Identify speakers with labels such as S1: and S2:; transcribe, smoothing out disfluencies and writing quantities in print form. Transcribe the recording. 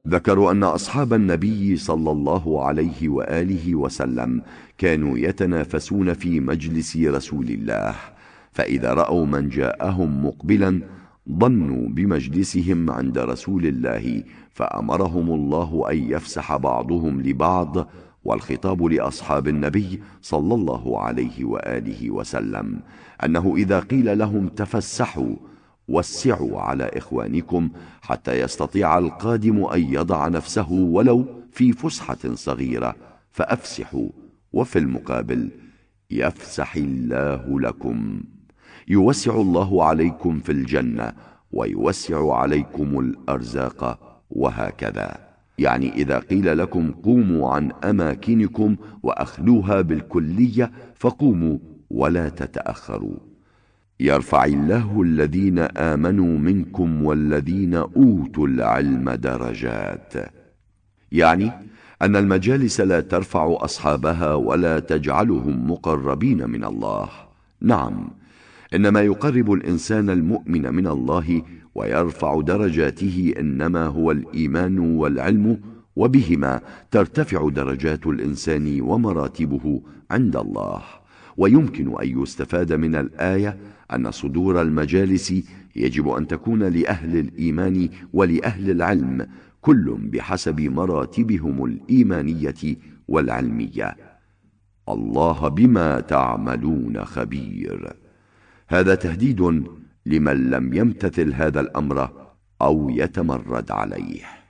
S1: ذكروا أن أصحاب النبي صلى الله عليه وآله وسلم كانوا يتنافسون في مجلس رسول الله، فإذا رأوا من جاءهم مقبلا ضنوا بمجلسهم عند رسول الله، فأمرهم الله أن يفسح بعضهم لبعض، والخطاب لأصحاب النبي صلى الله عليه وآله وسلم أنه إذا قيل لهم تفسحوا وسعوا على إخوانكم حتى يستطيع القادم أن يضع نفسه ولو في فسحة صغيرة فأفسحوا، وفي المقابل يفسح الله لكم، يوسع الله عليكم في الجنة ويوسع عليكم الأرزاق، وهكذا. يعني إذا قيل لكم قوموا عن أماكنكم وأخلوها بالكلية فقوموا ولا تتأخروا. يرفع الله الذين آمنوا منكم والذين أوتوا العلم درجات، يعني أن المجالس لا ترفع أصحابها ولا تجعلهم مقربين من الله. نعم، إنما يقرب الإنسان المؤمن من الله ويرفع درجاته إنما هو الإيمان والعلم، وبهما ترتفع درجات الإنسان ومراتبه عند الله. ويمكن أن يستفاد من الآية أن صدور المجالس يجب أن تكون لأهل الإيمان ولأهل العلم، كل بحسب مراتبهم الإيمانية والعلمية. الله بما تعملون خبير. هذا تهديد لمن لم يمتثل هذا الأمر أو يتمرد عليه.